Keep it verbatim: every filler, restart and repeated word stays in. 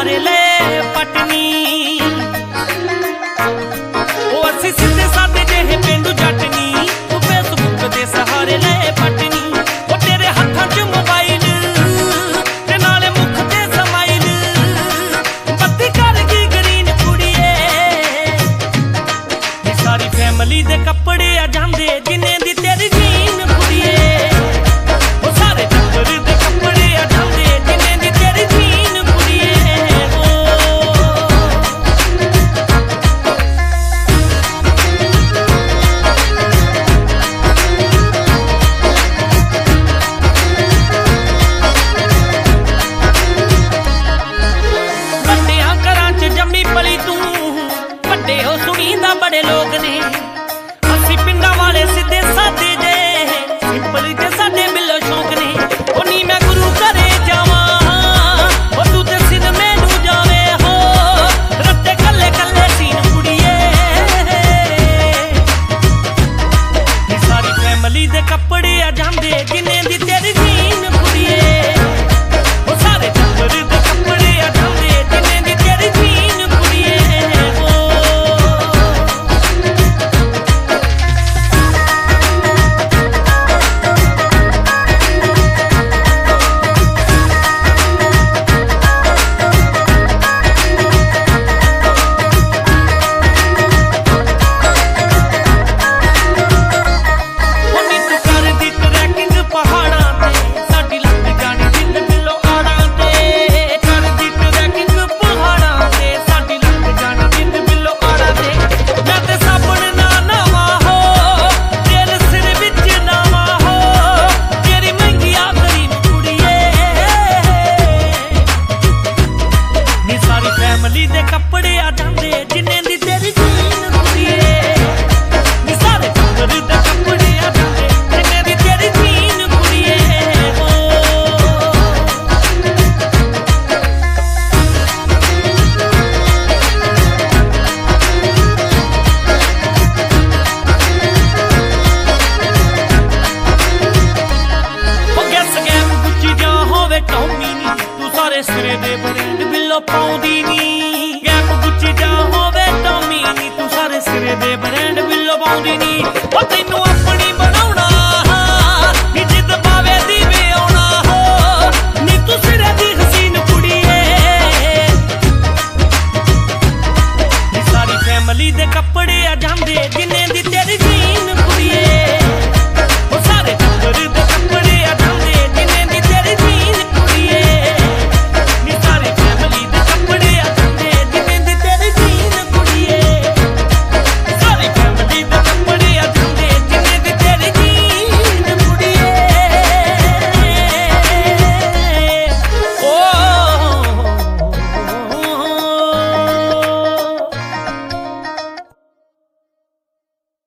सहारे ले पटनी ओ असी सीधे साधे जेहे पेंडू जटनी तू फेसबुक दे सहारे ले पटनी ओ तेरे हत्थां च मोबाइल ते नाले मुख ते समाइल बत्ती कर गई ग्रीन कुड़िए ये सारी फैमिली दे कपड़े आ जांदे जिन्ने दी तेरी जीन कुड़िए ओ सारे टब्बर दे कपड़े आ जांदे जिन्ने दी तेरी जीन कुड़िए पली तू वड्डे हो सुनींदा बड़े लोग ने असी पिंडा वाले सीधे साधे जे सिंपल ते साडे बिल्लो शौक ने ओ नी मैं गुरु घरे जावां ओ तू ते सिर मैनू जावे हो रत्ते कल्ले कल्ले सीन कुड़िए ये सारी फैमिली दे कपड़े आ जांदे जिन्ने दी तेरी जीन कुड़िए ओ सारे टब्बर दे कपड़े आ जांदे जिन्ने दी तेरी जीन फैमिली दे कपड़े आ जांदे जिन्ने दी तेरी जीन कुड़िए नी सारे टब्बर दे कपड़े आ जांदे जिन्ने दी तेरी जीन कुड़िए ओ गैस गैम गुच्ची जा होवे टॉमी नी तू सारे सिरे दे ब्रांड बिल्लो पाउंदी नी गैप गुच्ची जा होवे टॉमी नी तू सारे सिरे दे ब्रांड बिल्लो पाउंदी नी ओ तैनू अपनी बनाउणा नी जिद पावे दी वे आउणा हो नी तू सिरे दी हसीन कुड़िए नी सारी फैमिली दे कपड़े आ जांदे जिन्ने